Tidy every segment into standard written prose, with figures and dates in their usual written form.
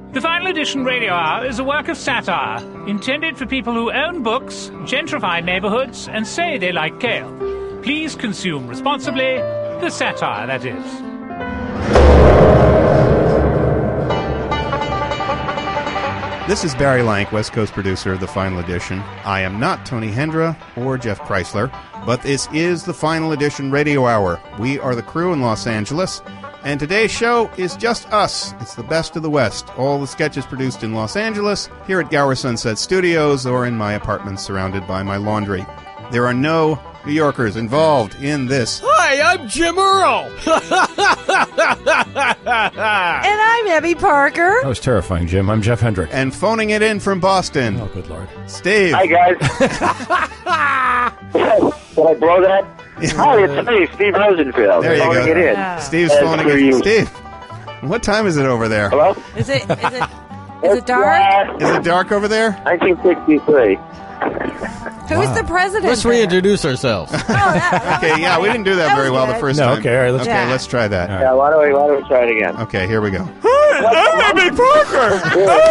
The Final Edition Radio Hour is a work of satire, intended for people who own books, gentrify neighborhoods, and say they like kale. Please consume responsibly, the satire, that is. This is Barry Lank, West Coast producer of The Final Edition. I am not Tony Hendra or Jeff Chrysler, but this is The Final Edition Radio Hour. We are the crew in Los Angeles, and today's show is just us. It's the best of the West. All the sketches produced in Los Angeles, here at Gower Sunset Studios, or in my apartment surrounded by my laundry. There are no New Yorkers involved in this. Hi, I'm Jim Earl. And I'm Abby Parker. That was terrifying, Jim. I'm Jeff Hendrick. And phoning it in from Boston. Oh, good Lord. Steve. Hi, guys. Did I blow that? Hi, it's me, Steve Rosenfield. There you phoning go. it in. Yeah. Steve's As phoning per it in. you. Steve, what time is it over there? Hello? Is it dark? Is it dark over there? 1963. Who's the president? Let's reintroduce ourselves. Okay, yeah, we didn't do that very well the first No, time. okay, all right, let's Okay, Yeah. let's try that. Yeah, why don't we try it again? Okay, here we go. I'm Abby Parker.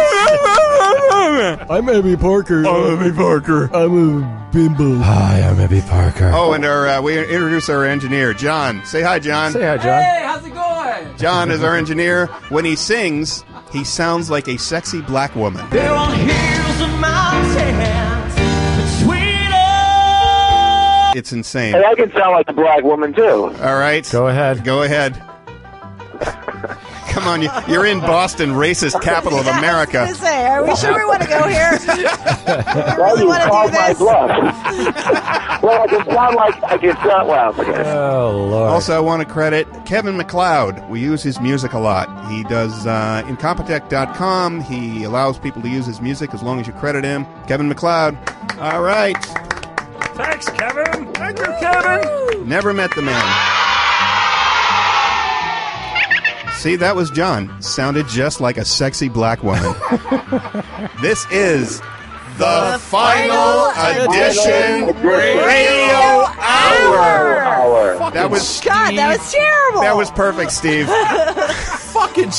I'm Abby Parker. Abby Parker. I'm a bimbo. Hi, I'm Abby Parker. Oh, and we introduce our engineer, John. Say hi, John. Say hi, John. Hey, how's it going? John is our engineer. When he sings, he sounds like a sexy black woman. There are hills and mountains between us. It's insane. Hey, I can sound like a black woman, too. All right. Go ahead. Go ahead. Come on, you're in Boston, racist capital of I was America. gonna say, are we sure we want to go here? Well, really you wanna do called my this? bluff. Well, I can sound well. Oh, Lord. Also, I want to credit Kevin MacLeod. We use his music a lot. He does Incompetech.com. He allows people to use his music as long as you credit him. Kevin MacLeod. All right. Thanks, Kevin. Thank you, Kevin. Never met the man. See, that was John. Sounded just like a sexy black woman. This is the Final Edition Radio Hour. That was God, that was terrible. That was perfect, Steve. Fucking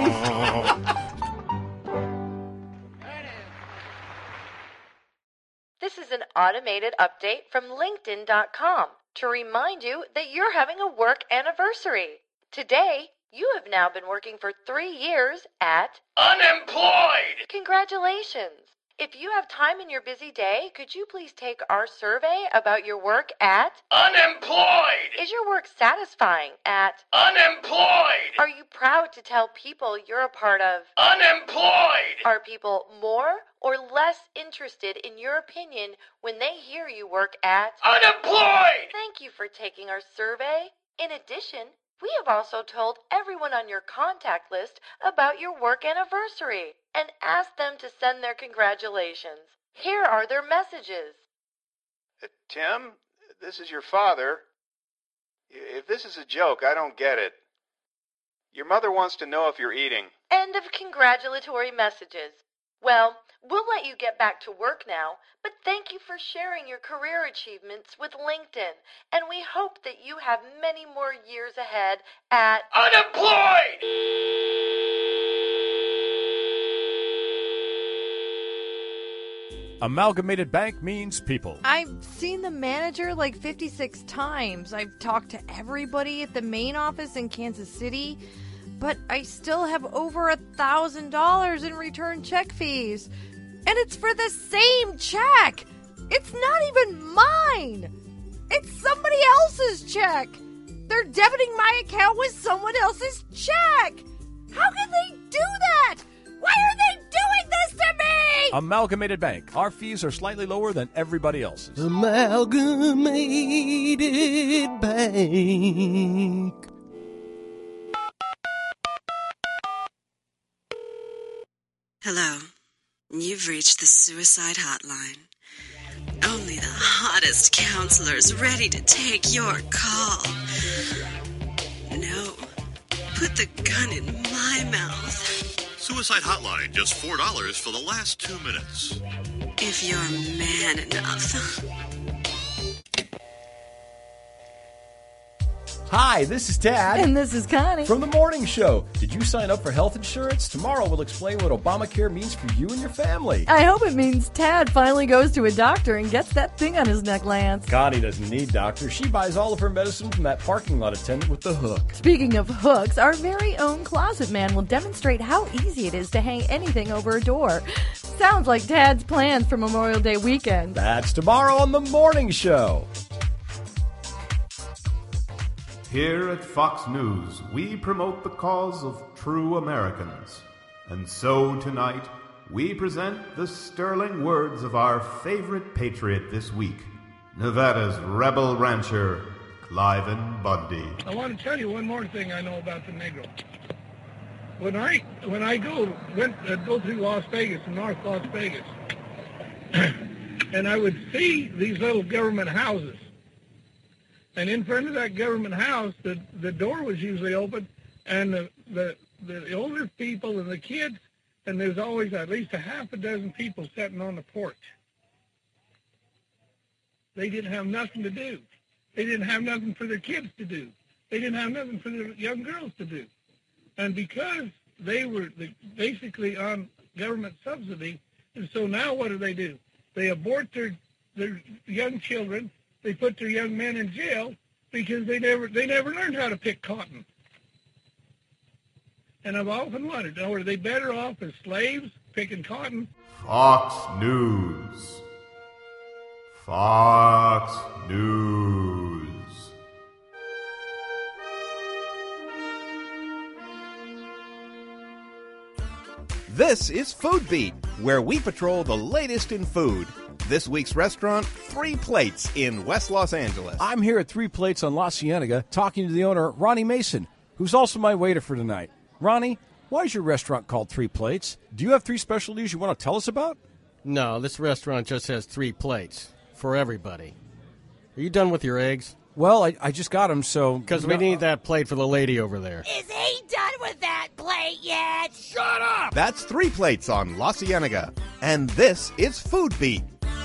This is an automated update from LinkedIn.com to remind you that you're having a work anniversary. Today, you have now been working for 3 years at Unemployed! Congratulations! If you have time in your busy day, could you please take our survey about your work at Unemployed! Is your work satisfying at Unemployed! Are you proud to tell people you're a part of Unemployed! Are people more or less interested in your opinion when they hear you work at Unemployed! Thank you for taking our survey. In addition, we have also told everyone on your contact list about your work anniversary and asked them to send their congratulations. Here are their messages. Tim, this is your father. If this is a joke, I don't get it. Your mother wants to know if you're eating. End of congratulatory messages. Well, we'll let you get back to work now, but thank you for sharing your career achievements with LinkedIn, and we hope that you have many more years ahead at Unemployed! Amalgamated Bank means people. I've seen the manager like 56 times. I've talked to everybody at the main office in Kansas City, but I still have over $1,000 in return check fees. And it's for the same check. It's not even mine. It's somebody else's check. They're debiting my account with someone else's check. How can they do that? Why are they doing this to me? Amalgamated Bank. Our fees are slightly lower than everybody else's. Amalgamated Bank. Hello. You've reached the suicide hotline. Only the hottest counselors ready to take your call. No. Put the gun in my mouth. Suicide Hotline, just $4 for the last 2 minutes. If you're man enough. Hi, this is Tad. And this is Connie. From The Morning Show. Did you sign up for health insurance? Tomorrow we'll explain what Obamacare means for you and your family. I hope it means Tad finally goes to a doctor and gets that thing on his neck, Lance. Connie doesn't need doctors. She buys all of her medicine from that parking lot attendant with the hook. Speaking of hooks, our very own closet man will demonstrate how easy it is to hang anything over a door. Sounds like Tad's plans for Memorial Day weekend. That's tomorrow on The Morning Show. Here at Fox News, we promote the cause of true Americans. And so tonight, we present the sterling words of our favorite patriot this week, Nevada's rebel rancher, Cliven Bundy. I want to tell you one more thing I know about the Negro. When I go through Las Vegas, North Las Vegas, and I would see these little government houses, and in front of that government house, the door was usually open, and the older people and the kids, and there's always at least a half a dozen people sitting on the porch. They didn't have nothing to do. They didn't have nothing for their kids to do. They didn't have nothing for their young girls to do. And because they were basically on government subsidy, and so now what do? They abort their young children. They put their young men in jail because they never learned how to pick cotton. And I've often wondered, are they better off as slaves picking cotton? Fox News. Fox News. This is Food Beat, where we patrol the latest in food. This week's restaurant, 3 Plates in West Los Angeles. I'm here at 3 Plates on La Cienega talking to the owner, Ronnie Mason, who's also my waiter for tonight. Ronnie, why is your restaurant called 3 Plates? Do you have 3 specialties you want to tell us about? No, this restaurant just has 3 plates for everybody. Are you done with your eggs? Well, I just got them, so... Because we need that plate for the lady over there. Is he done with that plate yet? Shut up! That's 3 Plates on La Cienega. And this is Food Beat.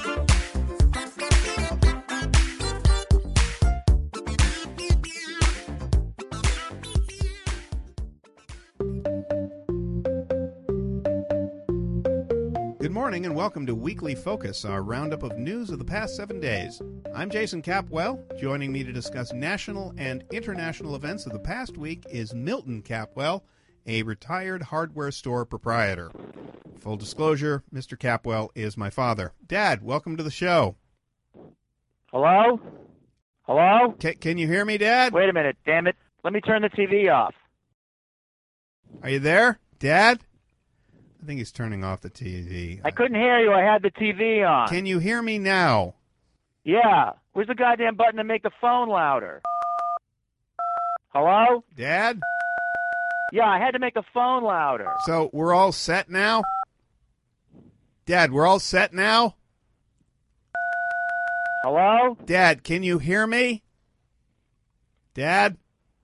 Good morning and welcome to Weekly Focus, our roundup of news of the past 7 days. I'm Jason Capwell. Joining me to discuss national and international events of the past week is Milton Capwell, a retired hardware store proprietor. Full disclosure, Mr. Capwell is my father. Dad, welcome to the show. Hello? Hello? Can you hear me, Dad? Wait a minute, damn it. Let me turn the TV off. Are you there, Dad? I think he's turning off the TV. I couldn't hear you. I had the TV on. Can you hear me now? Yeah. Where's the goddamn button to make the phone louder? Hello? Dad? Yeah, I had to make the phone louder. So we're all set now? Dad, we're all set now? Hello? Dad, can you hear me? Dad?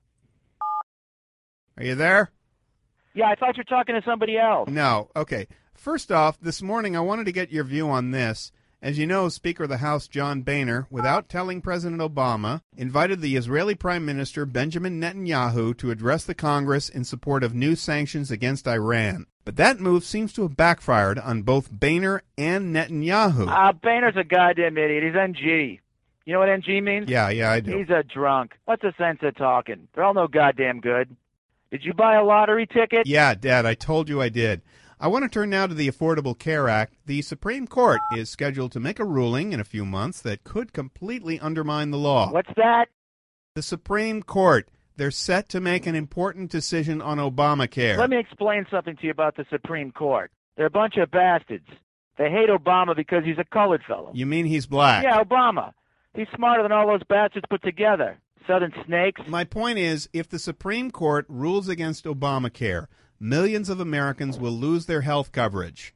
Are you there? Yeah, I thought you were talking to somebody else. No. Okay. First off, this morning I wanted to get your view on this. As you know, Speaker of the House John Boehner, without telling President Obama, invited the Israeli Prime Minister Benjamin Netanyahu to address the Congress in support of new sanctions against Iran. But that move seems to have backfired on both Boehner and Netanyahu. Boehner's a goddamn idiot. He's NG. You know what NG means? Yeah, I do. He's a drunk. What's the sense of talking? They're all no goddamn good. Did you buy a lottery ticket? Yeah, Dad, I told you I did. I want to turn now to the Affordable Care Act. The Supreme Court is scheduled to make a ruling in a few months that could completely undermine the law. What's that? The Supreme Court. They're set to make an important decision on Obamacare. Let me explain something to you about the Supreme Court. They're a bunch of bastards. They hate Obama because he's a colored fellow. You mean he's black? Yeah, Obama. He's smarter than all those bastards put together. Southern snakes. My point is, if the Supreme Court rules against Obamacare, millions of Americans will lose their health coverage.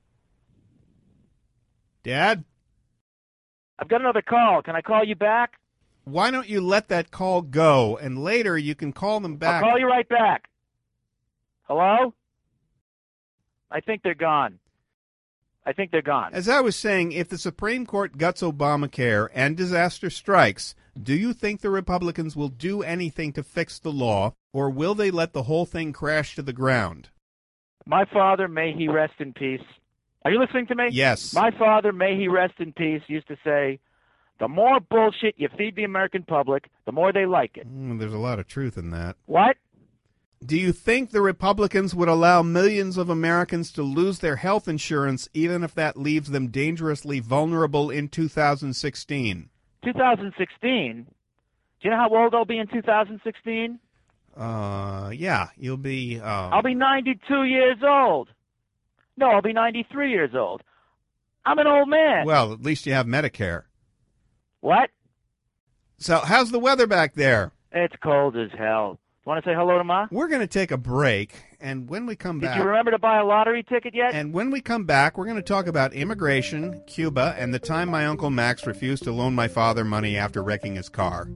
Dad? I've got another call. Can I call you back? Why don't you let that call go, and later you can call them back. I'll call you right back. Hello? I think they're gone. I think they're gone. As I was saying, if the Supreme Court guts Obamacare and disaster strikes, do you think the Republicans will do anything to fix the law, or will they let the whole thing crash to the ground? My father, may he rest in peace. Are you listening to me? Yes. My father, may he rest in peace, used to say, the more bullshit you feed the American public, the more they like it. There's a lot of truth in that. What? Do you think the Republicans would allow millions of Americans to lose their health insurance even if that leaves them dangerously vulnerable in 2016? 2016? Do you know how old I'll be in 2016? Yeah, you'll be... I'll be 92 years old. No, I'll be 93 years old. I'm an old man. Well, at least you have Medicare. What? So, how's the weather back there? It's cold as hell. Want to say hello to Ma? We're going to take a break, and when we come back... Did you remember to buy a lottery ticket yet? And when we come back, we're going to talk about immigration, Cuba, and the time my Uncle Max refused to loan my father money after wrecking his car.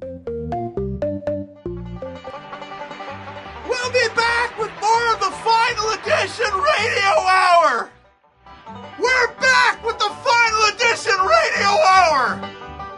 We'll be back with more of the Final Edition Radio Hour! We're back with the Final Edition Radio Hour!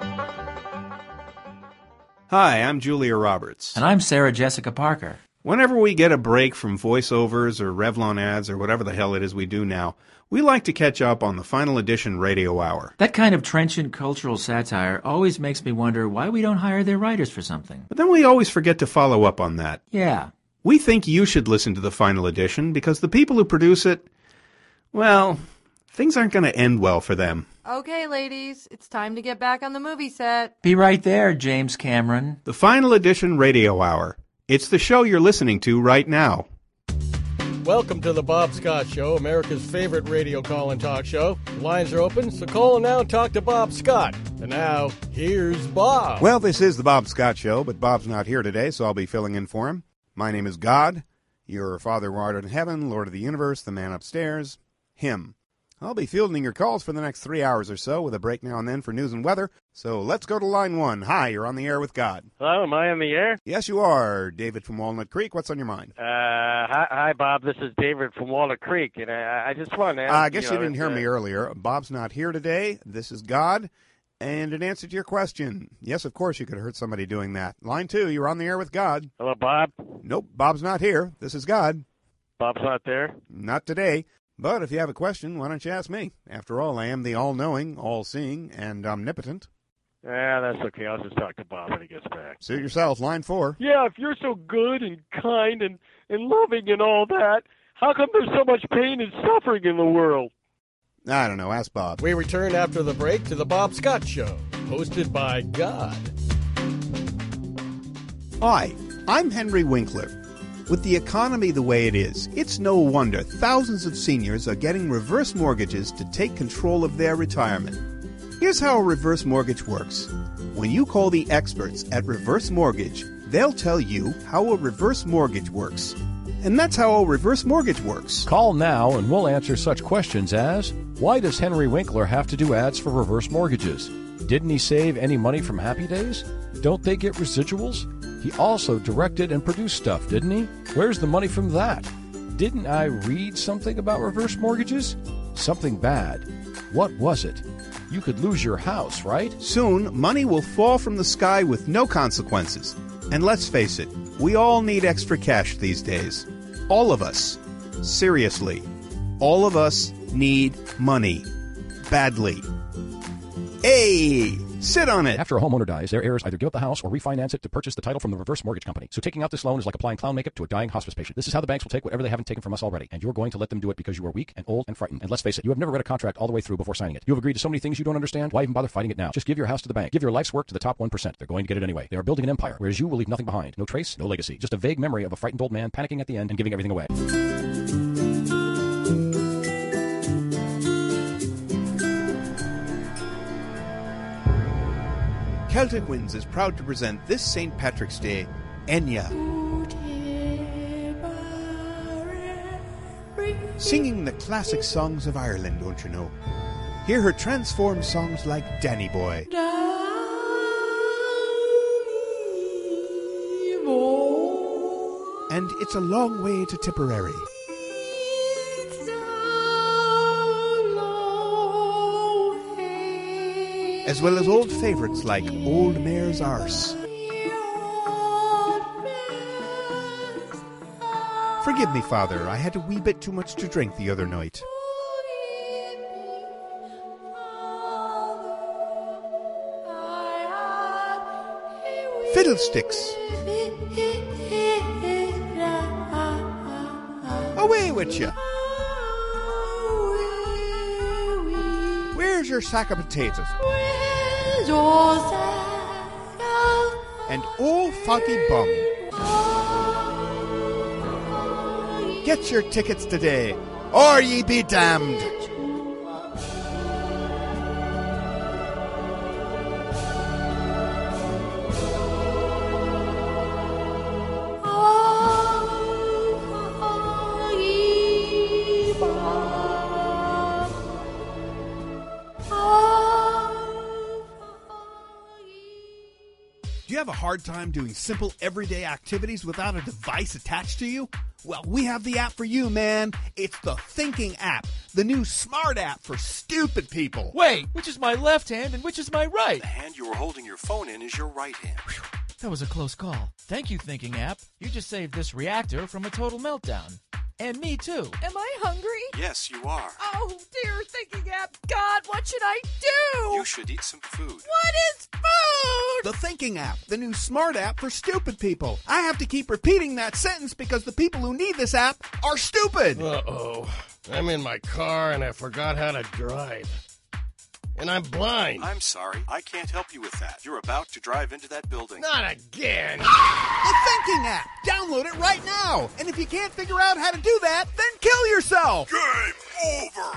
Hi, I'm Julia Roberts. And I'm Sarah Jessica Parker. Whenever we get a break from voiceovers or Revlon ads or whatever the hell it is we do now, we like to catch up on the Final Edition Radio Hour. That kind of trenchant cultural satire always makes me wonder why we don't hire their writers for something. But then we always forget to follow up on that. Yeah. We think you should listen to the Final Edition because the people who produce it, well, things aren't going to end well for them. Okay, ladies, it's time to get back on the movie set. Be right there, James Cameron. The Final Edition Radio Hour. It's the show you're listening to right now. Welcome to the Bob Scott Show, America's favorite radio call and talk show. The lines are open, so call and now talk to Bob Scott. And now, here's Bob. Well, this is the Bob Scott Show, but Bob's not here today, so I'll be filling in for him. My name is God, your Father who art in heaven, Lord of the universe, the man upstairs, him. I'll be fielding your calls for the next 3 hours or so, with a break now and then for news and weather. So let's go to line one. Hi, you're on the air with God. Hello, am I on the air? Yes, you are. David from Walnut Creek. What's on your mind? Hi, Bob. This is David from Walnut Creek, and I just wanted to ask, I guess you didn't hear me earlier. Bob's not here today. This is God. And in answer to your question, yes, of course, you could have heard somebody doing that. Line two, you're on the air with God. Hello, Bob. Nope, Bob's not here. This is God. Bob's not there? Not today. But if you have a question, why don't you ask me? After all, I am the all-knowing, all-seeing, and omnipotent. Yeah, that's okay. I'll just talk to Bob when he gets back. Suit yourself. Line four. Yeah, if you're so good and kind and loving and all that, how come there's so much pain and suffering in the world? I don't know. Ask Bob. We return after the break to the Bob Scott Show, hosted by God. Hi, I'm Henry Winkler. With the economy the way it is, it's no wonder thousands of seniors are getting reverse mortgages to take control of their retirement. Here's how a reverse mortgage works. When you call the experts at Reverse Mortgage, they'll tell you how a reverse mortgage works. And that's how a reverse mortgage works. Call now and we'll answer such questions as, why does Henry Winkler have to do ads for reverse mortgages? Didn't he save any money from Happy Days? Don't they get residuals? He also directed and produced stuff, didn't he? Where's the money from that? Didn't I read something about reverse mortgages? Something bad. What was it? You could lose your house, right? Soon, money will fall from the sky with no consequences. And let's face it, we all need extra cash these days. All of us. Seriously. All of us need money. Badly. Hey! Sit on it! After a homeowner dies, their heirs either give up the house or refinance it to purchase the title from the reverse mortgage company. So taking out this loan is like applying clown makeup to a dying hospice patient. This is how the banks will take whatever they haven't taken from us already. And you're going to let them do it because you are weak and old and frightened. And let's face it, you have never read a contract all the way through before signing it. You have agreed to so many things you don't understand. Why even bother fighting it now? Just give your house to the bank. Give your life's work to the top 1%. They're going to get it anyway. They are building an empire, whereas you will leave nothing behind. No trace, no legacy. Just a vague memory of a frightened old man panicking at the end and giving everything away. Celtic Winds is proud to present this St. Patrick's Day, Enya. Singing the classic songs of Ireland, don't you know? Hear her transform songs like Danny Boy. And It's a Long Way to Tipperary. as well as old favorites like Old Mare's Arse. Forgive me, Father, I had a wee bit too much to drink the other night. Fiddlesticks! Away with you! Where's your sack of potatoes? And old foggy bum. Get your tickets today, or ye be damned! Do you have a hard time doing simple everyday activities without a device attached to you? Well, we have the app for you, man. It's the Thinking app, the new smart app for stupid people. Wait, which is my left hand and which is my right? The hand you were holding your phone in is your right hand. That was a close call. Thank you, Thinking app. You just saved this reactor from a total meltdown. And me, too. Am I hungry? Yes, you are. Oh, dear Thinking app. God, what should I do? You should eat some food. What is food? The Thinking app, the new smart app for stupid people. I have to keep repeating that sentence because the people who need this app are stupid. Uh-oh. I'm in my car and I forgot how to drive. And I'm blind. I'm sorry. I can't help you with that. You're about to drive into that building. Not again. The Thinking app. Download it right now. And if you can't figure out how to do that, then kill yourself. Game over.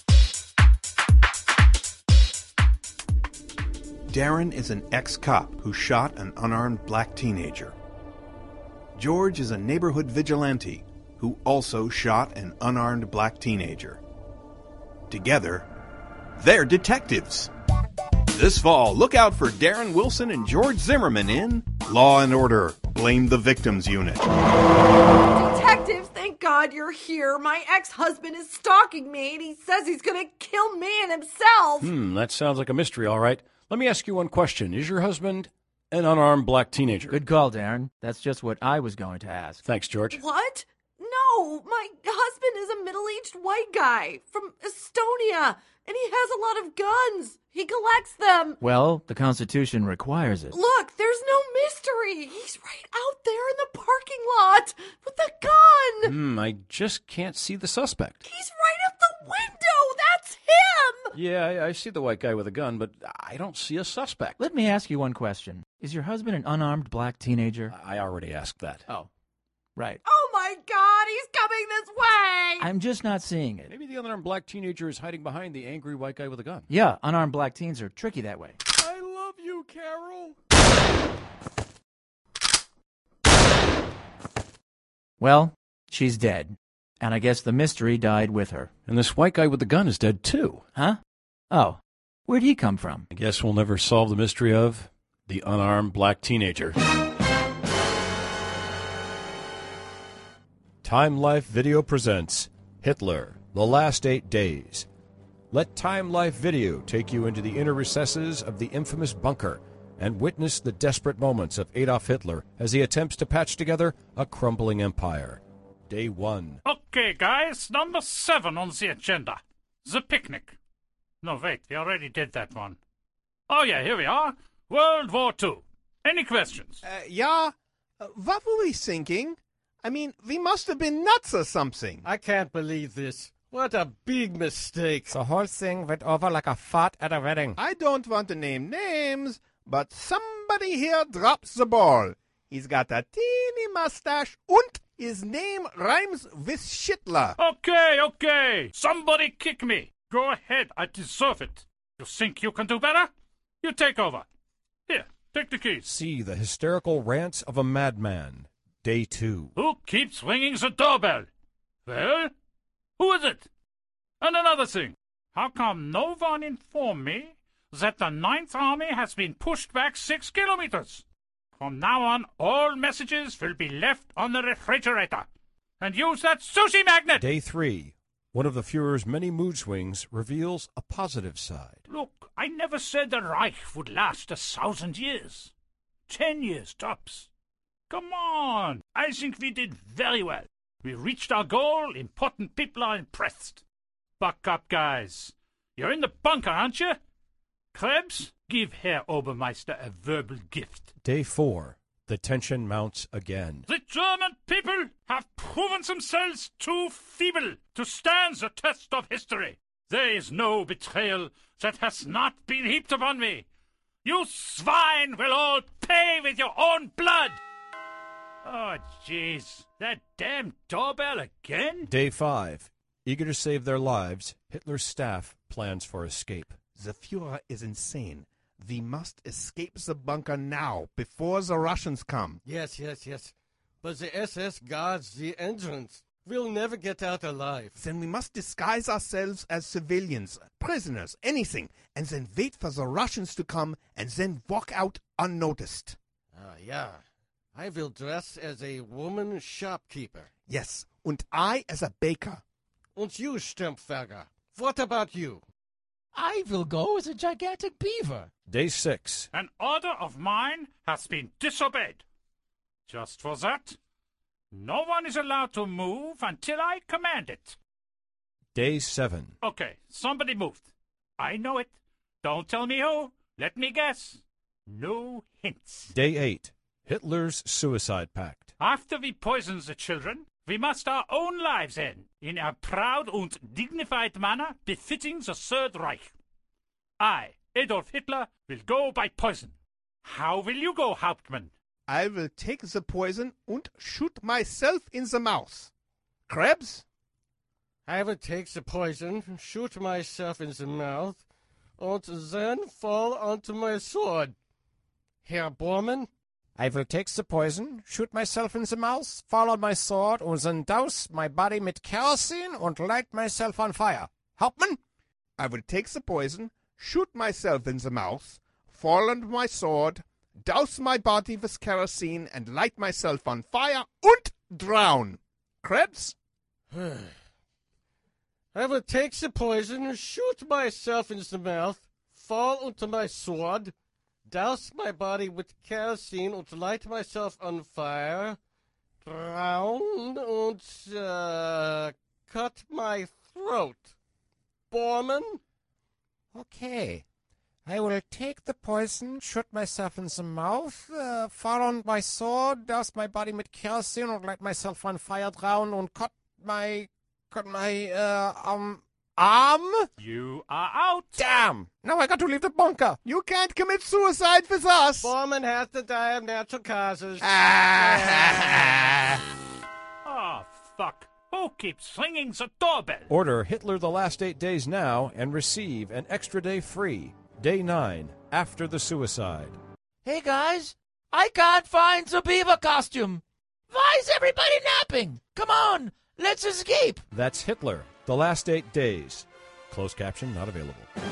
Darren is an ex-cop who shot an unarmed black teenager. George is a neighborhood vigilante who also shot an unarmed black teenager. Together, they're detectives. This fall, look out for Darren Wilson and George Zimmerman in Law and Order, Blame the Victims Unit. Detectives, thank God you're here. My ex-husband is stalking me, and he says he's going to kill me and himself. That sounds like a mystery, all right. Let me ask you one question. Is your husband an unarmed black teenager? Good call, Darren. That's just what I was going to ask. Thanks, George. What? No, my husband is a middle-aged white guy from Estonia, and he has a lot of guns. He collects them. Well, the Constitution requires it. Look, there's no mystery. He's right out there in the parking lot with a gun. I just can't see the suspect. He's right at the window. That's him. Yeah, I see the white guy with a gun, but I don't see a suspect. Let me ask you one question. Is your husband an unarmed black teenager? I already asked that. Oh, right. Oh, my God. He's coming this way. I'm just not seeing it. Maybe the unarmed black teenager is hiding behind the angry white guy with a gun. Yeah, unarmed black teens are tricky that way. I love you, Carol. Well, she's dead. And I guess the mystery died with her. And this white guy with the gun is dead, too. Huh? Oh, where'd he come from? I guess we'll never solve the mystery of the unarmed black teenager. Time Life Video presents Hitler, The Last 8 Days. Let Time Life Video take you into the inner recesses of the infamous bunker and witness the desperate moments of Adolf Hitler as he attempts to patch together a crumbling empire. Day 1. Okay, guys, number 7 on the agenda. The picnic. No, wait, we already did that one. Oh, yeah, here we are. World War II. Any questions? What were we thinking? I mean, we must have been nuts or something. I can't believe this. What a big mistake. The whole thing went over like a fart at a wedding. I don't want to name names, but somebody here drops the ball. He's got a teeny mustache and his name rhymes with Schittler. Okay. Somebody kick me. Go ahead, I deserve it. You think you can do better? You take over. Here, take the keys. See the hysterical rants of a madman. Day 2. Who keeps ringing the doorbell? Well, who is it? And another thing, how come no one informed me that the 9th Army has been pushed back 6 kilometers? From now on, all messages will be left on the refrigerator. And use that sushi magnet! Day 3. One of the Fuhrer's many mood swings reveals a positive side. Look, I never never said the Reich would last 1,000 years. 10 years tops. Come on. I think we did very well. We reached our goal. Important people are impressed. Buck up, guys. You're in the bunker, aren't you? Krebs, give Herr Obermeister a verbal gift. Day 4. The tension mounts again. The German people have proven themselves too feeble to stand the test of history. There is no betrayal that has not been heaped upon me. You swine will all pay with your own blood. Oh, jeez. That damn doorbell again? Day 5. Eager to save their lives, Hitler's staff plans for escape. The Fuhrer is insane. We must escape the bunker now, before the Russians come. Yes. But the SS guards the entrance. We'll never get out alive. Then we must disguise ourselves as civilians, prisoners, anything, and then wait for the Russians to come, and then walk out unnoticed. Yeah. I will dress as a woman shopkeeper. Yes, and I as a baker. And you, Stempferger, what about you? I will go as a gigantic beaver. Day 6. An order of mine has been disobeyed. Just for that, no one is allowed to move until I command it. Day 7. Okay, somebody moved. I know it. Don't tell me who. Let me guess. No hints. Day 8. Hitler's suicide pact. After we poison the children, we must our own lives end in a proud and dignified manner befitting the Third Reich. I, Adolf Hitler, will go by poison. How will you go, Hauptmann? I will take the poison and shoot myself in the mouth. Krebs? I will take the poison, shoot myself in the mouth, and then fall onto my sword. Herr Bormann? I will take the poison, shoot myself in the mouth, fall on my sword, and then douse my body with kerosene and light myself on fire. Hauptmann? I will take the poison, shoot myself in the mouth, fall on my sword, douse my body with kerosene, and light myself on fire, and drown. Krebs? I will take the poison, shoot myself in the mouth, fall onto my sword, douse my body with kerosene and light myself on fire, drown and cut my throat. Bormann? Okay. I will take the poison, shoot myself in the mouth, fall on my sword, douse my body with kerosene and light myself on fire, drown and cut my arm? You are out. Damn! Now I got to leave the bunker. You can't commit suicide with us. Bormann has to die of natural causes. Oh, fuck. Who keeps ringing the doorbell? Order Hitler the last 8 days now and receive an extra day free. Day 9, after the suicide. Hey, guys. I can't find the beaver costume. Why is everybody napping? Come on. Let's escape. That's Hitler, the last 8 days. Closed caption not available.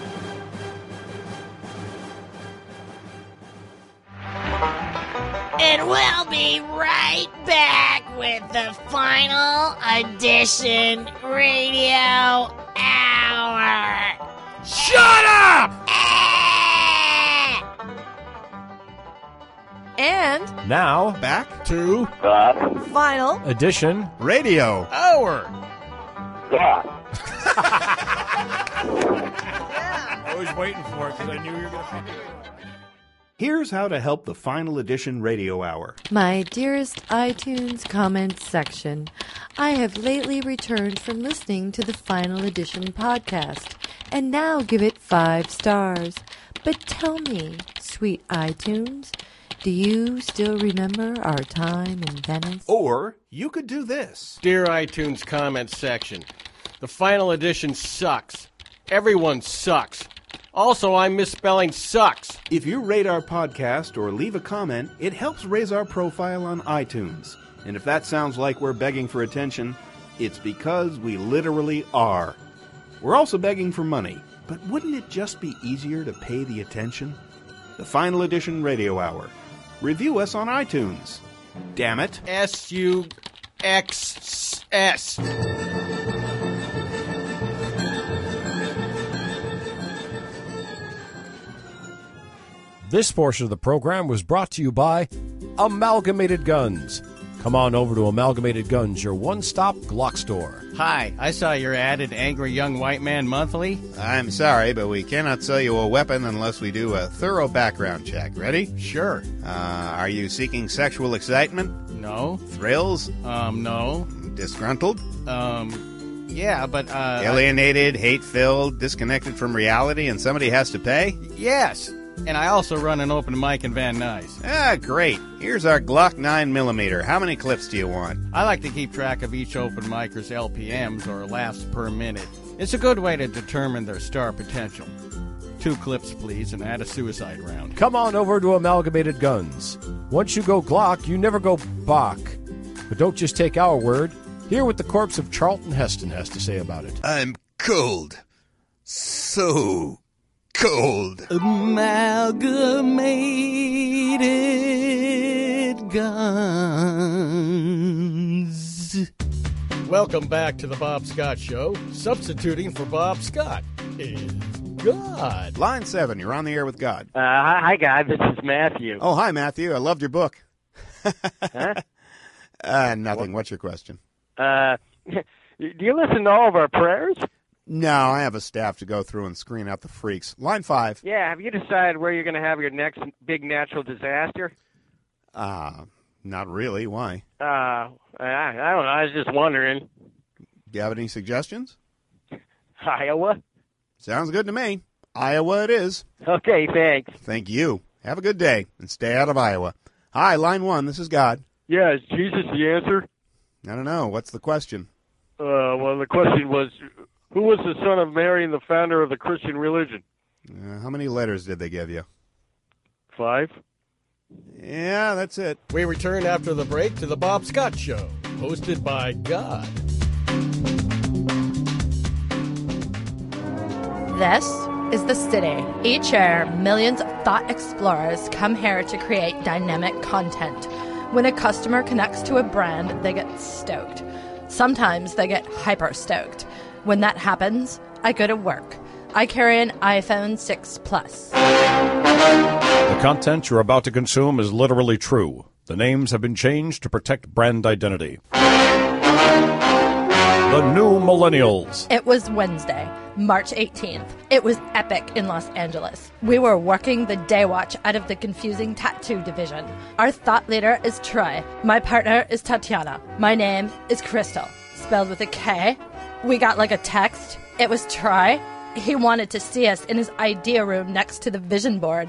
And we'll be right back with the Final Edition Radio Hour. Shut up! And now, back to Final Edition Radio Hour. I was waiting for it because I knew you were going to fuck it. Here's how to help the Final Edition Radio Hour. My dearest iTunes comments section, I have lately returned from listening to the Final Edition podcast and now give it 5 stars. But tell me, sweet iTunes, do you still remember our time in Venice? Or you could do this. Dear iTunes comments section, the Final Edition sucks. Everyone sucks. Also, I'm misspelling sucks. If you rate our podcast or leave a comment, it helps raise our profile on iTunes. And if that sounds like we're begging for attention, it's because we literally are. We're also begging for money, but wouldn't it just be easier to pay the attention? The Final Edition Radio Hour. Review us on iTunes. Damn it. SUXS. This portion of the program was brought to you by Amalgamated Guns. Come on over to Amalgamated Guns, your one-stop Glock store. Hi, I saw your ad at Angry Young White Man Monthly. I'm sorry, but we cannot sell you a weapon unless we do a thorough background check. Ready? Sure. Are you seeking sexual excitement? No. Thrills? No. Disgruntled? Yeah, but, Alienated, hate-filled, disconnected from reality, and somebody has to pay? Yes. And I also run an open mic in Van Nuys. Ah, great. Here's our Glock 9mm. How many clips do you want? I like to keep track of each open micer's LPMs, or laughs per minute. It's a good way to determine their star potential. 2 clips, please, and add a suicide round. Come on over to Amalgamated Guns. Once you go Glock, you never go Bach. But don't just take our word. Hear what the corpse of Charlton Heston has to say about it. I'm cold. So cold. Amalgamated Guns. Welcome back to the Bob Scott Show. Substituting for Bob Scott is God. Line 7, you're on the air with God. Hi, guys. This is Matthew. Oh, hi, Matthew. I loved your book. Huh? Nothing. What's your question? Do you listen to all of our prayers? No, I have a staff to go through and screen out the freaks. Line 5. Yeah, have you decided where you're going to have your next big natural disaster? Not really. Why? I don't know. I was just wondering. Do you have any suggestions? Iowa? Sounds good to me. Iowa it is. Okay, thanks. Thank you. Have a good day, and stay out of Iowa. Hi, line 1, this is God. Yeah, is Jesus the answer? I don't know. What's the question? Well, the question was, who was the son of Mary and the founder of the Christian religion? How many letters did they give you? 5. Yeah, that's it. We return after the break to the Bob Scott Show, hosted by God. This is the city. Each year, millions of thought explorers come here to create dynamic content. When a customer connects to a brand, they get stoked. Sometimes they get hyper stoked. When that happens, I go to work. I carry an iPhone 6 Plus. The content you're about to consume is literally true. The names have been changed to protect brand identity. The new millennials. It was Wednesday, March 18th. It was epic in Los Angeles. We were working the day watch out of the confusing tattoo division. Our thought leader is Troy. My partner is Tatiana. My name is Crystal, spelled with a K. We got like a text. It was Troy. He wanted to see us in his idea room next to the vision board,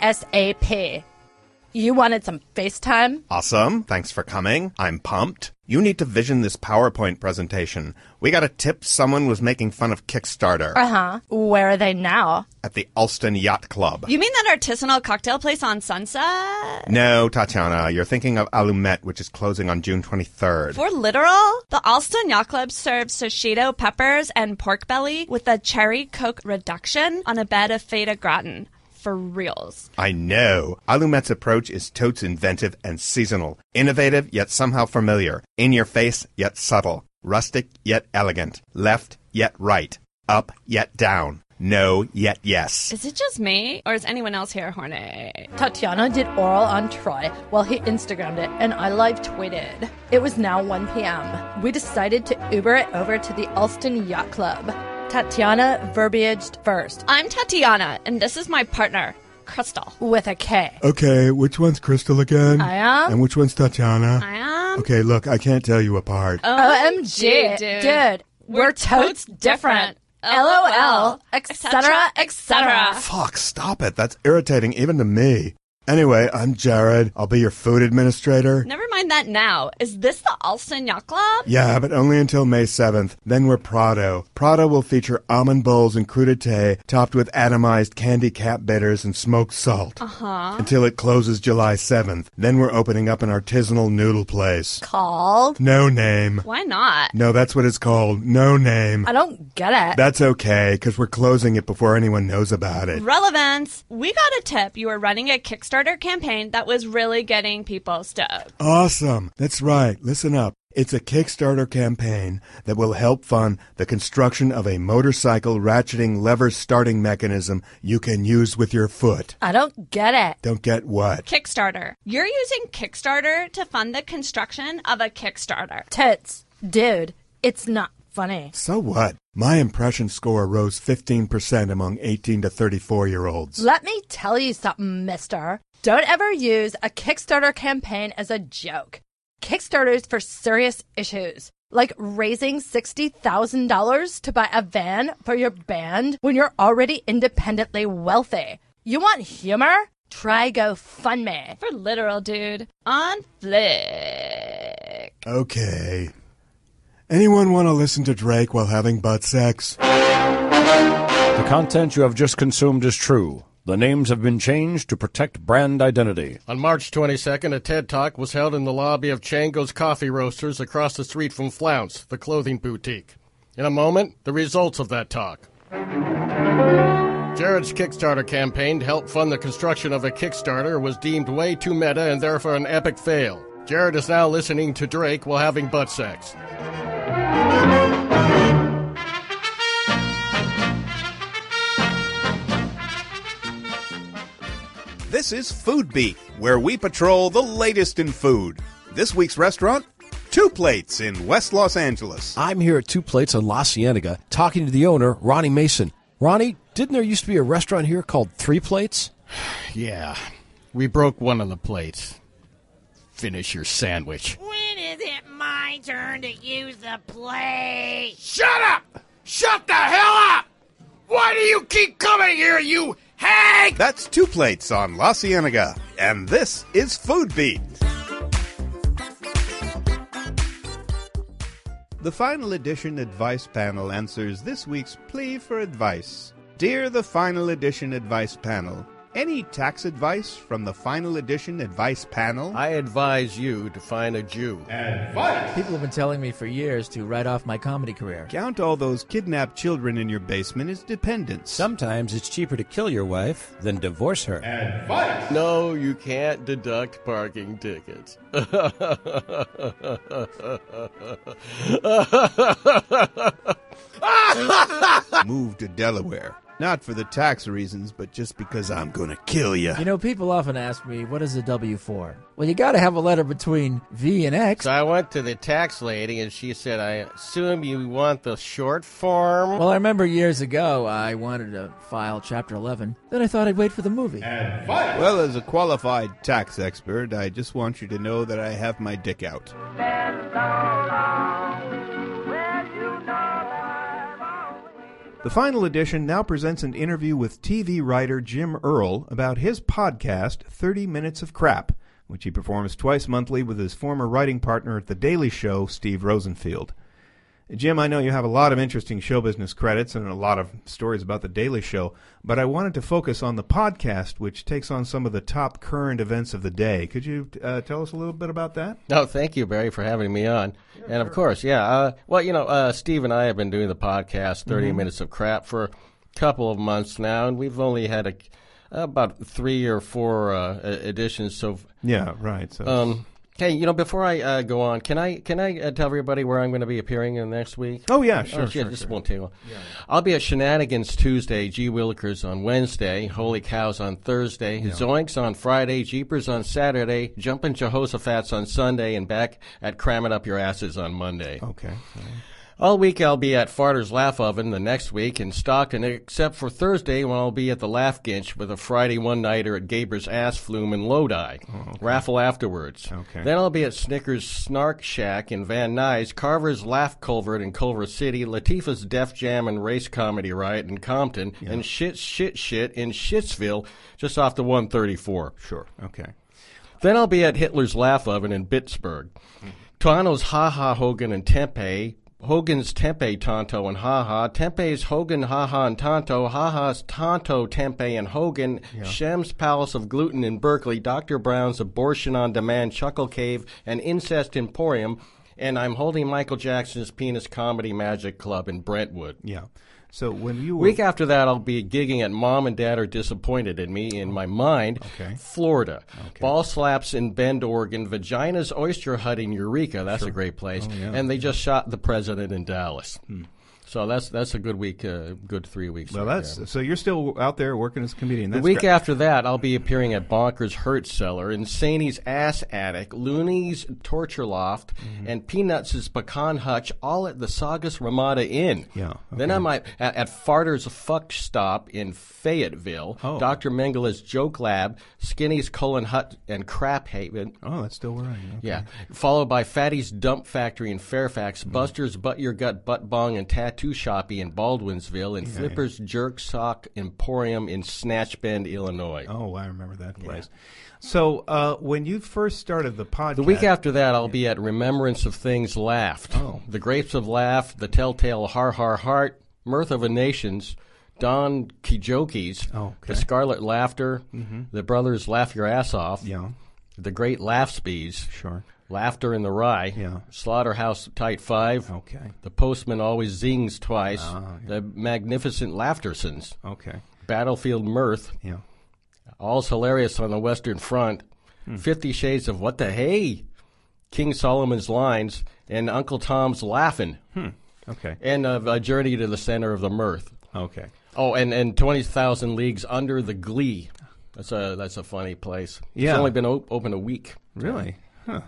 ASAP. You wanted some FaceTime? Awesome. Thanks for coming. I'm pumped. You need to vision this PowerPoint presentation. We got a tip someone was making fun of Kickstarter. Uh-huh. Where are they now? At the Alston Yacht Club. You mean that artisanal cocktail place on Sunset? No, Tatiana. You're thinking of Allumette, which is closing on June 23rd. For literal? The Alston Yacht Club serves sashito peppers and pork belly with a cherry Coke reduction on a bed of feta gratin. For reals. I know. Allumette's approach is totes inventive and seasonal. Innovative, yet somehow familiar. In your face, yet subtle. Rustic, yet elegant. Left, yet right. Up, yet down. No, yet yes. Is it just me, or is anyone else here horny? Tatiana did oral on Troy while he Instagrammed it, and I live tweeted. It was now 1 p.m. We decided to Uber it over to the Alston Yacht Club. Tatiana verbiaged first. I'm Tatiana, and this is my partner, Crystal. With a K. Okay, which one's Crystal again? I am. And which one's Tatiana? I am. Okay, look, I can't tell you apart. OMG, dude. We're totes different. LOL, etc., etc. Fuck, stop it. That's irritating even to me. Anyway, I'm Jared. I'll be your food administrator. Never mind that now. Is this the Alston Yacht Club? Yeah, but only until May 7th. Then we're Prado. Prado will feature almond bowls and crudité topped with atomized candy cap bitters and smoked salt. Uh-huh. Until it closes July 7th. Then we're opening up an artisanal noodle place. Called? No name. Why not? No, that's what it's called. No name. I don't get it. That's okay, because we're closing it before anyone knows about it. Relevance. We got a tip. You were running a Kickstarter campaign that was really getting people stoked. Awesome. That's right. Listen up. It's a Kickstarter campaign that will help fund the construction of a motorcycle ratcheting lever starting mechanism you can use with your foot. I don't get it. Don't get what? Kickstarter. You're using Kickstarter to fund the construction of a Kickstarter. Tits. Dude, it's not funny. So what? My impression score rose 15% among 18 to 34-year-olds. Let me tell you something, mister. Don't ever use a Kickstarter campaign as a joke. Kickstarter's for serious issues, like raising $60,000 to buy a van for your band when you're already independently wealthy. You want humor? Try GoFundMe. For literal, dude. On Flick. Okay. Anyone want to listen to Drake while having butt sex? The content you have just consumed is true. The names have been changed to protect brand identity. On March 22nd, a TED Talk was held in the lobby of Chango's Coffee Roasters across the street from Flounce, the clothing boutique. In a moment, the results of that talk. Jared's Kickstarter campaign to help fund the construction of a Kickstarter was deemed way too meta and therefore an epic fail. Jared is now listening to Drake while having butt sex. This is Food Beat, where we patrol the latest in food. This week's restaurant, Two Plates in West Los Angeles. I'm here at Two Plates on La Cienega talking to the owner, Ronnie Mason. Ronnie, didn't there used to be a restaurant here called Three Plates? Yeah, we broke one of the plates. Finish your sandwich. When is it my turn to use the plate? Shut up! Shut the hell up! Why do you keep coming here, you hag? That's Two Plates on La Cienega, and this is Food Beat. The Final Edition Advice Panel answers this week's plea for advice. Dear the Final Edition Advice Panel, any tax advice from the Final Edition Advice Panel? I advise you to find a Jew. Advice! People have been telling me for years to write off my comedy career. Count all those kidnapped children in your basement as dependents. Sometimes it's cheaper to kill your wife than divorce her. Advice! No, you can't deduct parking tickets. Move to Delaware. Not for the tax reasons, but just because I'm gonna kill you. You know, people often ask me, what is a W for? Well, you gotta have a letter between V and X. So I went to the tax lady, and she said, I assume you want the short form? Well, I remember years ago, I wanted to file Chapter 11. Then I thought I'd wait for the movie. Advice! Well, as a qualified tax expert, I just want you to know that I have my dick out. The Final Edition now presents an interview with TV writer Jim Earl about his podcast, 30 Minutes of Crap, which he performs twice monthly with his former writing partner at The Daily Show, Steve Rosenfield. Jim, I know you have a lot of interesting show business credits and a lot of stories about The Daily Show, but I wanted to focus on the podcast, which takes on some of the top current events of the day. Could you tell us a little bit about that? No, thank you, Barry, for having me on. And, of course, Steve and I have been doing the podcast, 30 Minutes of Crap, for a couple of months now, and we've only had about 3 or 4 editions. So yeah, right. So. Hey, before I go on, can I tell everybody where I'm going to be appearing in the next week? Oh, yeah, sure. This won't take long. Yeah. I'll be at Shenanigans Tuesday, G. Willikers on Wednesday, Holy Cows on Thursday, Zoinks on Friday, Jeepers on Saturday, Jumpin' Jehoshaphat's on Sunday, and back at Cram It Up Your Asses on Monday. Okay. All week I'll be at Farter's Laugh Oven the next week in Stockton, except for Thursday when I'll be at the Laugh Ginch with a Friday one-nighter at Gaber's Ass Flume in Lodi. Oh, okay. Raffle afterwards. Okay. Then I'll be at Snickers Snark Shack in Van Nuys, Carver's Laugh Culvert in Culver City, Latifah's Def Jam and Race Comedy Riot in Compton, and Shit in Shitsville, just off the 134. Sure. Okay. Then I'll be at Hitler's Laugh Oven in Pittsburgh. Toano's Ha Ha Hogan and Tempe, Hogan's Tempe, Tonto, and Ha-Ha. Tempe's Hogan, Ha-Ha, and Tonto. Ha-Ha's Tonto, Tempe, and Hogan. Yeah. Shem's Palace of Gluten in Berkeley. Dr. Brown's Abortion on Demand, Chuckle Cave, and Incest Emporium. And I'm holding Michael Jackson's Penis Comedy Magic Club in Brentwood. Yeah. So when you were... Week after that, I'll be gigging at Mom and Dad Are Disappointed in Me in my mind, Florida. Ball Slaps in Bend, Oregon. Vagina's Oyster Hut in Eureka. That's a great place. And they just shot the president in Dallas. So that's a good week, good 3 weeks. Well, so you're still out there working as a comedian. That's the week great. after that, I'll be appearing at Bonkers Hurt Cellar, Insaney's Ass Attic, Looney's Torture Loft, and Peanuts' Pecan Hutch, all at the Saugus Ramada Inn. Yeah. Then I'm at Farter's Fuck Stop in Fayetteville, Dr. Mengele's Joke Lab, Skinny's Colon Hut and Crap Haven. Oh, that's still where I am. Okay. Yeah. Followed by Fatty's Dump Factory in Fairfax, Buster's Butt Your Gut Butt Bong and Tattoo Shoppy in Baldwinsville, and Flipper's Jerk Sock Emporium in Snatch Bend, Illinois. Oh, I remember that place. So when you first started the podcast... The week after that, I'll be at Remembrance of Things Laughed. The Grapes of Laugh, The Telltale Har Har Heart, Mirth of a Nations, Don Kijoki's, The Scarlet Laughter, The Brothers Laugh Your Ass Off, The Great Laughspees, Laughter in the Rye, Slaughterhouse Tight 5, The Postman Always Zings Twice, The Magnificent Laughtersons, Battlefield Mirth, All's Hilarious on the Western Front, 50 Shades of What the Hey, King Solomon's Lines, and Uncle Tom's Laughin'. And A Journey to the Center of the Mirth. Oh, and 20,000 Leagues Under the Glee. That's a funny place. It's only been open a week. Really? Huh.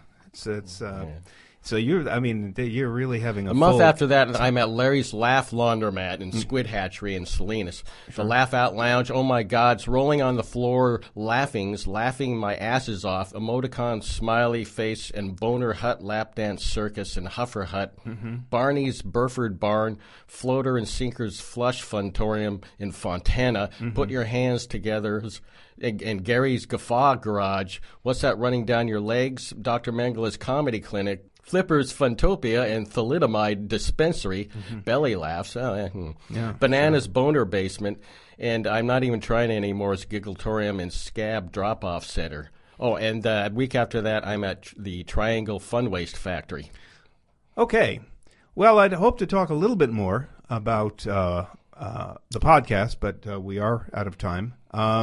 So you're really having a month after that. I'm at Larry's Laugh Laundromat in Squid Hatchery in Salinas. The Laugh Out Lounge. Oh my God, it's rolling on the floor, laughing my asses off. Emoticon, Smiley Face, and Boner Hut Lap Dance Circus and Huffer Hut. Barney's Burford Barn, Floater and Sinker's Flush Funtorium in Fontana. Put Your Hands Together. And Gary's Guffaw Garage. What's That Running Down Your Legs? Dr. Mengele's Comedy Clinic. Flipper's Funtopia and Thalidomide Dispensary. Belly Laughs. Bananas Boner Basement. And I'm not even trying anymore. It's Giggletorium and Scab Drop-Off Center. Oh, and a week after that, I'm at the Triangle Fun Waste Factory. Okay. Well, I'd hope to talk a little bit more about the podcast, but we are out of time.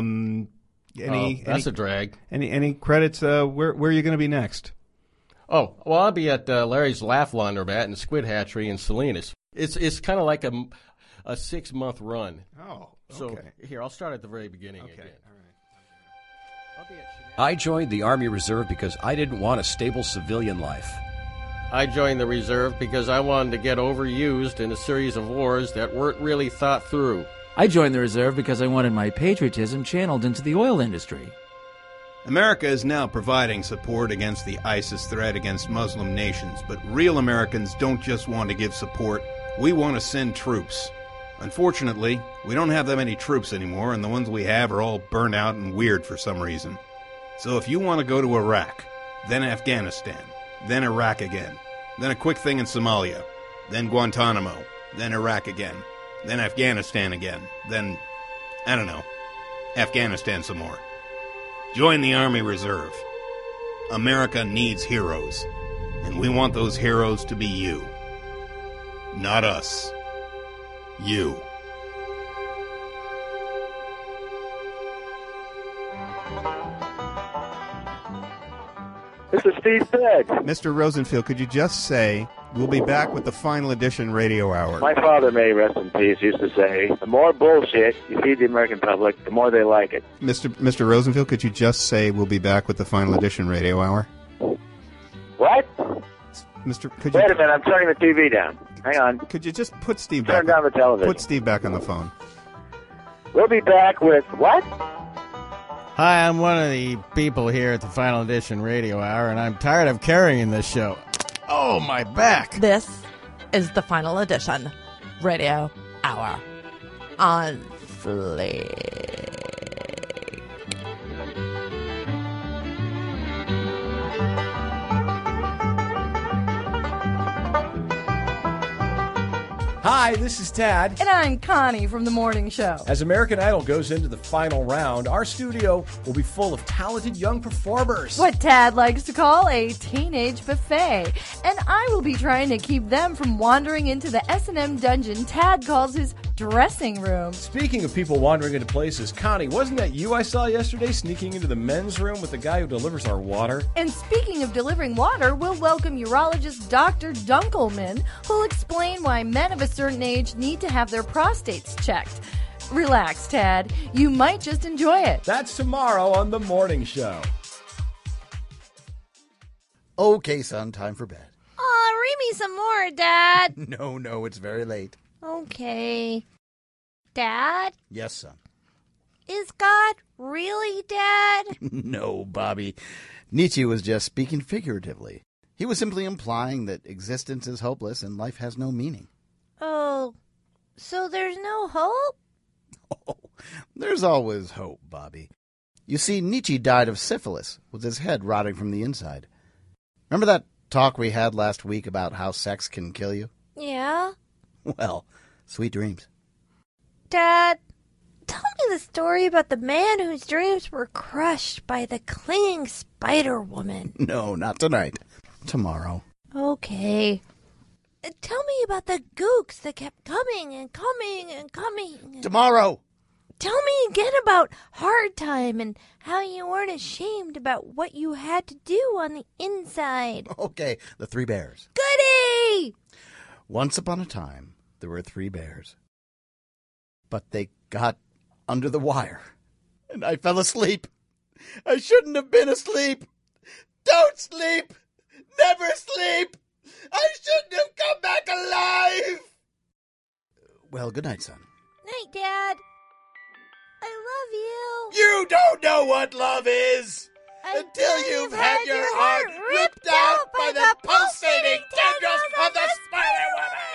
That's a drag. Any credits? Where are you going to be next? Oh, well, I'll be at Larry's Laugh Laundromat in Squid Hatchery in Salinas. It's kind of like a 6-month run. Oh, okay. So here, I'll start at the very beginning again. All right. I joined the Army Reserve because I didn't want a stable civilian life. I joined the Reserve because I wanted to get overused in a series of wars that weren't really thought through. I joined the Reserve because I wanted my patriotism channeled into the oil industry. America is now providing support against the ISIS threat against Muslim nations, but real Americans don't just want to give support. We want to send troops. Unfortunately, we don't have that many troops anymore, and the ones we have are all burnt out and weird for some reason. So if you want to go to Iraq, then Afghanistan, then Iraq again, then a quick thing in Somalia, then Guantanamo, then Iraq again, then Afghanistan again, then, I don't know, Afghanistan some more. Join the Army Reserve. America needs heroes, and we want those heroes to be you. Not us. You. This is Steve Pegg. Mr. Rosenfield, could you just say, we'll be back with the Final Edition Radio Hour? My father, may he rest in peace, used to say, the more bullshit you feed the American public, the more they like it. Mr. Rosenfield, could you just say, we'll be back with the Final Edition Radio Hour? What? Could you... Wait a minute, I'm turning the TV down. Hang on. Could you just put Steve back? Turn down the television. Put Steve back on the phone. We'll be back with what? Hi, I'm one of the people here at the Final Edition Radio Hour, and I'm tired of carrying this show. Oh, my back. This is the Final Edition Radio Hour on Flake. Hi, this is Tad. And I'm Connie from The Morning Show. As American Idol goes into the final round, our studio will be full of talented young performers. What Tad likes to call a teenage buffet. And I will be trying to keep them from wandering into the S&M dungeon Tad calls his dressing room. Speaking of people wandering into places, Connie, wasn't that you I saw yesterday sneaking into the men's room with the guy who delivers our water? And speaking of delivering water, we'll welcome urologist Dr. Dunkelman, who'll explain why men of a certain age need to have their prostates checked. Relax, Tad. You might just enjoy it. That's tomorrow on The Morning Show. Okay, son, time for bed. Aw, read me some more, Dad. No, it's very late. Okay. Dad? Yes, son. Is God really dead? No, Bobby. Nietzsche was just speaking figuratively. He was simply implying that existence is hopeless and life has no meaning. Oh, so there's no hope? Oh, there's always hope, Bobby. You see, Nietzsche died of syphilis, with his head rotting from the inside. Remember that talk we had last week about how sex can kill you? Yeah. Well, sweet dreams. Dad, tell me the story about the man whose dreams were crushed by the clinging spider woman. No, not tonight. Tomorrow. Okay. Tell me about the gooks that kept coming and coming and coming. Tomorrow! Tell me again about hard time and how you weren't ashamed about what you had to do on the inside. Okay, the 3 bears. Goody! Once upon a time, there were 3 bears. But they got under the wire, and I fell asleep. I shouldn't have been asleep. Don't sleep! Never sleep! I shouldn't have come back alive! Well, good night, son. Night, Dad. I love you. You don't know what love is until you've had your heart ripped out by the pulsating tendrils of the Spider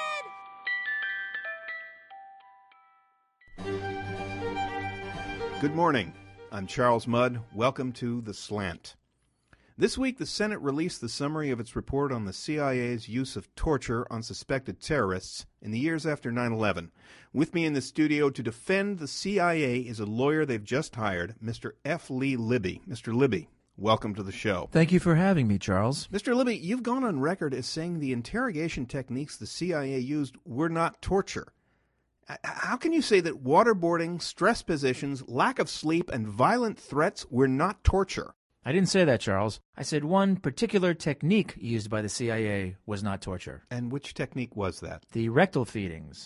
Woman. Good morning. I'm Charles Mudd. Welcome to The Slant. This week, the Senate released the summary of its report on the CIA's use of torture on suspected terrorists in the years after 9/11. With me in the studio to defend the CIA is a lawyer they've just hired, Mr. F. Lee Libby. Mr. Libby, welcome to the show. Thank you for having me, Charles. Mr. Libby, you've gone on record as saying the interrogation techniques the CIA used were not torture. How can you say that waterboarding, stress positions, lack of sleep, and violent threats were not torture? I didn't say that, Charles. I said one particular technique used by the CIA was not torture. And which technique was that? The rectal feedings.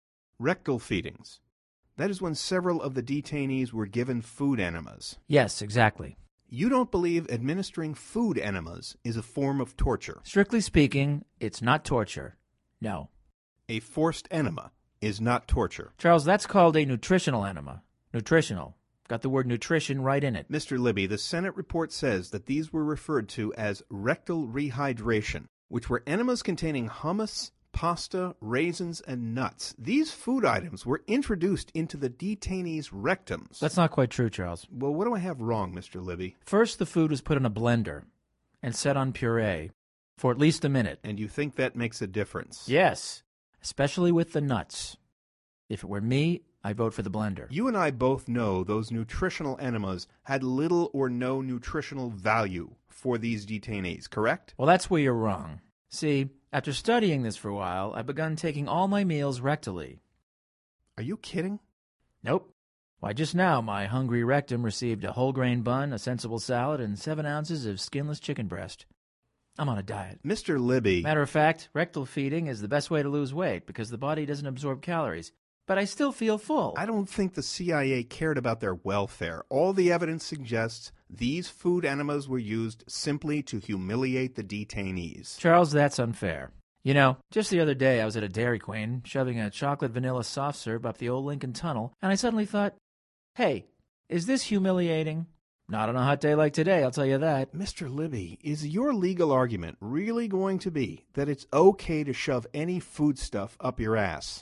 Rectal feedings. That is when several of the detainees were given food enemas. Yes, exactly. You don't believe administering food enemas is a form of torture? Strictly speaking, it's not torture. No. A forced enema is not torture. Charles, that's called a nutritional enema. Nutritional. Got the word nutrition right in it. Mr. Libby, the Senate report says that these were referred to as rectal rehydration, which were enemas containing hummus, pasta, raisins, and nuts. These food items were introduced into the detainees' rectums. That's not quite true, Charles. Well, what do I have wrong, Mr. Libby? First, the food was put in a blender and set on puree for at least a minute. And you think that makes a difference? Yes, especially with the nuts. If it were me, I vote for the blender. You and I both know those nutritional enemas had little or no nutritional value for these detainees, correct? Well, that's where you're wrong. See, after studying this for a while, I've begun taking all my meals rectally. Are you kidding? Nope. Why, just now, my hungry rectum received a whole grain bun, a sensible salad, and 7 ounces of skinless chicken breast. I'm on a diet. Mr. Libby. Matter of fact, rectal feeding is the best way to lose weight because the body doesn't absorb calories. But I still feel full. I don't think the CIA cared about their welfare. All the evidence suggests these food enemas were used simply to humiliate the detainees. Charles, that's unfair. You know, just the other day I was at a Dairy Queen, shoving a chocolate vanilla soft serve up the old Lincoln Tunnel, and I suddenly thought, hey, is this humiliating? Not on a hot day like today, I'll tell you that. Mr. Libby, is your legal argument really going to be that it's okay to shove any foodstuff up your ass?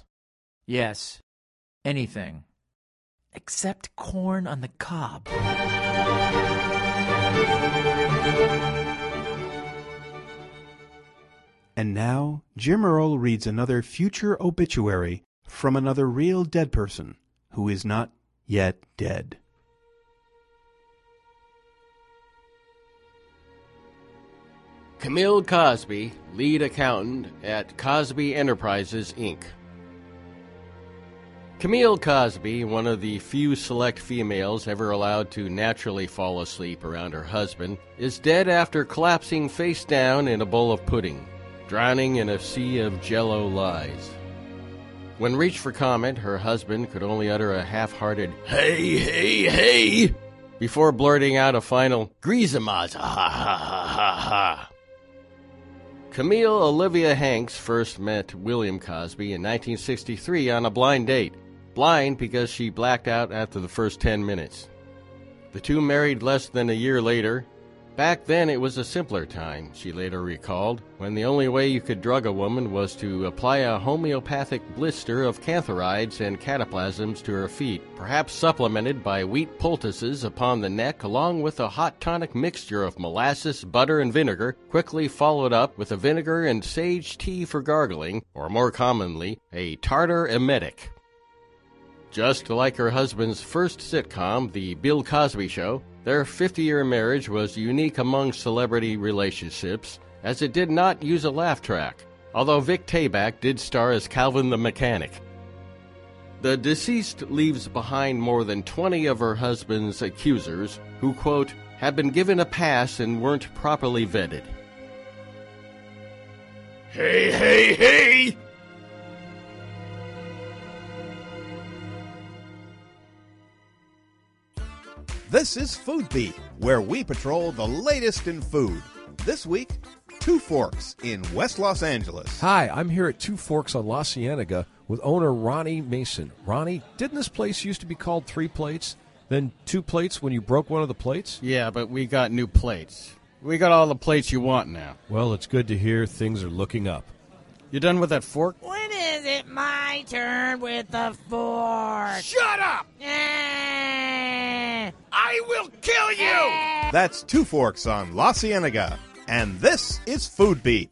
Yes, anything. Except corn on the cob. And now, Jim Earl reads another future obituary from another real dead person who is not yet dead. Camille Cosby, lead accountant at Cosby Enterprises, Inc. Camille Cosby, one of the few select females ever allowed to naturally fall asleep around her husband, is dead after collapsing face down in a bowl of pudding, drowning in a sea of Jell-O lies. When reached for comment, her husband could only utter a half-hearted, "Hey, hey, hey," before blurting out a final, "Greasema's, ha ha ha ha ha." Camille Olivia Hanks first met William Cosby in 1963 on a blind date. Blind because she blacked out after the first 10 minutes. The two married less than a year later. Back then it was a simpler time, she later recalled, when the only way you could drug a woman was to apply a homeopathic blister of cantharides and cataplasms to her feet, perhaps supplemented by wheat poultices upon the neck along with a hot tonic mixture of molasses, butter, and vinegar, quickly followed up with a vinegar and sage tea for gargling, or more commonly, a tartar emetic. Just like her husband's first sitcom, The Bill Cosby Show, their 50-year marriage was unique among celebrity relationships, as it did not use a laugh track, although Vic Tayback did star as Calvin the Mechanic. The deceased leaves behind more than 20 of her husband's accusers who, quote, "have been given a pass and weren't properly vetted." Hey, hey, hey! This is Food Beat, where we patrol the latest in food. This week, Two Forks in West Los Angeles. Hi, I'm here at Two Forks on La Cienega with owner Ronnie Mason. Ronnie, didn't this place used to be called Three Plates? Then Two Plates when you broke one of the plates? Yeah, but we got new plates. We got all the plates you want now. Well, it's good to hear things are looking up. You done with that fork? When is it my turn with the fork? Shut up! I will kill you! That's Two Forks on La Cienega. And this is Food Beat.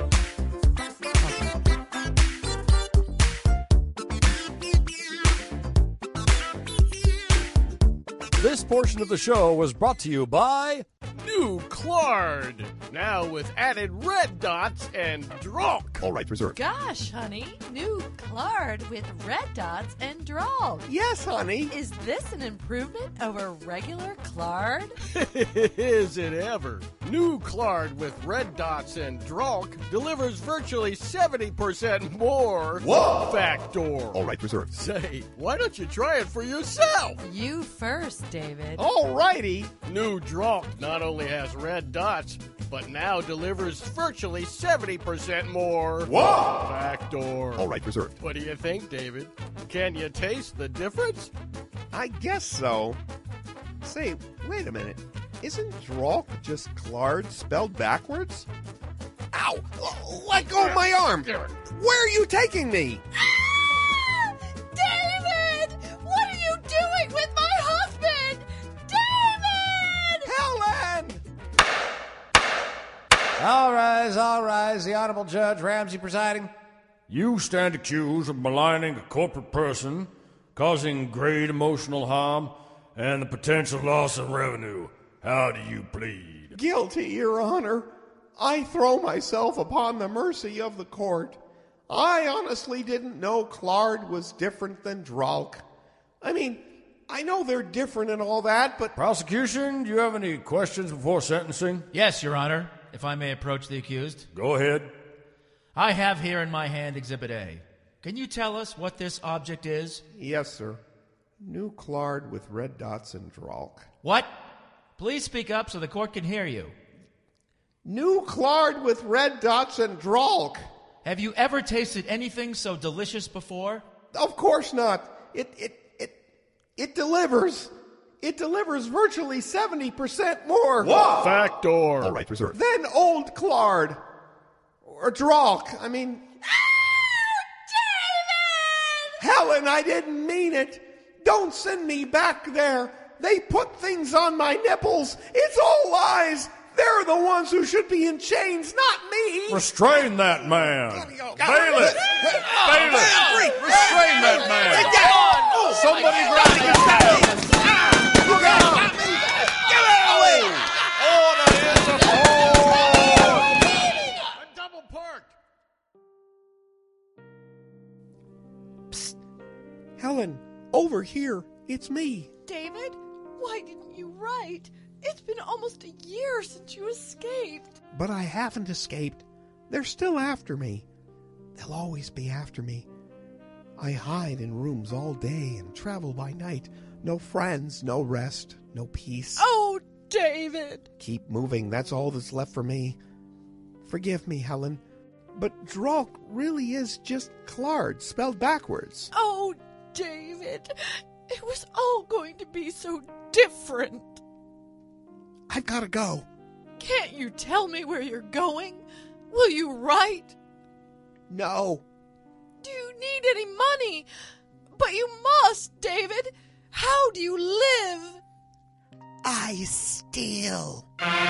This portion of the show was brought to you by New Clard, now with added red dots and drunk. All right, reserved. Gosh, honey, new Clard with red dots and drawl. Yes, honey. Is this an improvement over regular Clard? Is it ever? New Clard with red dots and drunk delivers virtually 70% more factor. All right, reserved. Say, why don't you try it for yourself? You first, David. All righty. New drunk not only has red dots, but now delivers virtually 70% more factor. All right, reserved. What do you think, David? Can you taste the difference? I guess so. Say, wait a minute. Isn't Drolk just Clard spelled backwards? Ow! Let go of my arm! Where are you taking me? Ah! David! What are you doing with my husband? David! Helen! All rise. The Honorable Judge Ramsey presiding. You stand accused of maligning a corporate person, causing great emotional harm, and the potential loss of revenue. How do you plead? Guilty, Your Honor. I throw myself upon the mercy of the court. I honestly didn't know Clard was different than Drolk. I mean, I know they're different and all that, but... Prosecution, do you have any questions before sentencing? Yes, Your Honor, if I may approach the accused. Go ahead. I have here in my hand Exhibit A. Can you tell us what this object is? Yes, sir. New Clard with red dots and Drolk. What? Please speak up so the court can hear you. New Clard with red dots and Drolk. Have you ever tasted anything so delicious before? Of course not. It delivers. It delivers virtually 70% more. Factor. All right, reserved. Than old Clard. Or Drolk. I mean... David! Helen, I didn't mean it. Don't send me back there. They put things on my nipples. It's all lies. They're the ones who should be in chains, not me. Restrain that man. Bailiff! Bailiff! Restrain that man. Somebody grab that man. You got me. Get out of the way. Order is a I'm double parked. Psst. Helen. Over here, it's me. David, why didn't you write? It's been almost a year since you escaped. But I haven't escaped. They're still after me. They'll always be after me. I hide in rooms all day and travel by night. No friends, no rest, no peace. Oh, David! Keep moving, that's all that's left for me. Forgive me, Helen, but Drolk really is just Claude, spelled backwards. Oh, David, it was all going to be so different. I've got to go. Can't you tell me where you're going? Will you write? No. Do you need any money? But you must, David. How do you live? I steal.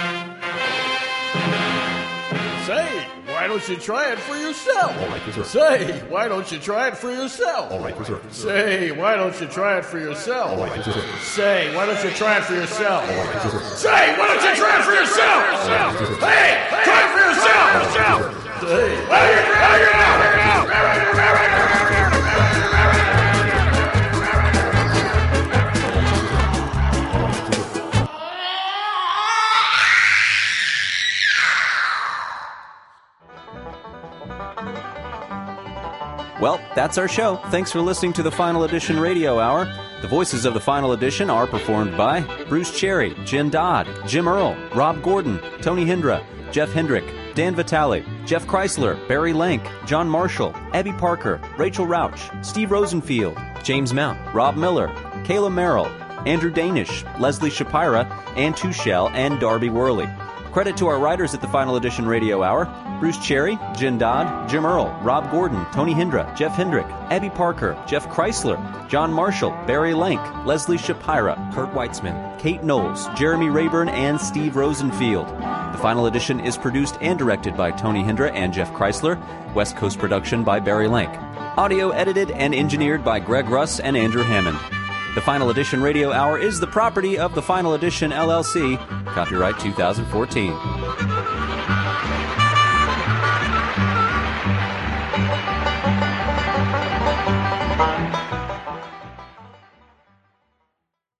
Say, why don't you try it for yourself? All right, sir. Say, why don't you try it for yourself? All right, sir. Say, why don't you try it for yourself? All right, sir. Say, why don't you try it for yourself? All right, sir. Say, why don't you try it for yourself? Hey, try it for yourself! Say, Well, that's our show. Thanks for listening to the Final Edition Radio Hour. The voices of the Final Edition are performed by Bruce Cherry, Jen Dodd, Jim Earl, Rob Gordon, Tony Hendra, Jeff Hendrick, Dan Vitale, Jeff Chrysler, Barry Lank, John Marshall, Abby Parker, Rachel Rauch, Steve Rosenfield, James Mount, Rob Miller, Kayla Merrill, Andrew Danish, Leslie Shapira, Ann Tuchel, and Darby Worley. Credit to our writers at the Final Edition Radio Hour: Bruce Cherry, Jen Dodd, Jim Earl, Rob Gordon, Tony Hendra, Jeff Hendrick, Abby Parker, Jeff Chrysler, John Marshall, Barry Lank, Leslie Shapira, Kurt Weitzman, Kate Knowles, Jeremy Rayburn, and Steve Rosenfield. The Final Edition is produced and directed by Tony Hendra and Jeff Chrysler. West Coast production by Barry Lank. Audio edited and engineered by Greg Russ and Andrew Hammond. The Final Edition Radio Hour is the property of the Final Edition LLC. Copyright 2014.